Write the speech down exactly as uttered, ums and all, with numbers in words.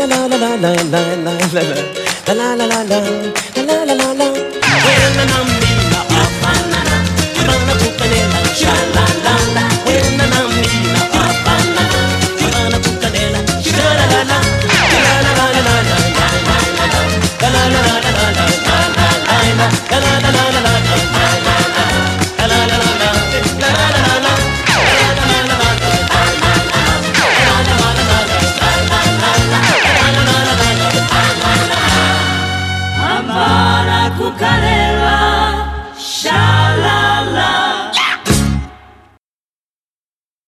la la la la la la la la la la la la la la la. When I'm Nina, up and nana, Havana Cucanela, sha la la la. When I'm Nina, up and nana, Havana Cucanela, sha la la la. La la la la la la la la la. La la la la la la la la la. La la la la la la la la la. La la la la la la la la. Havana Cucanela.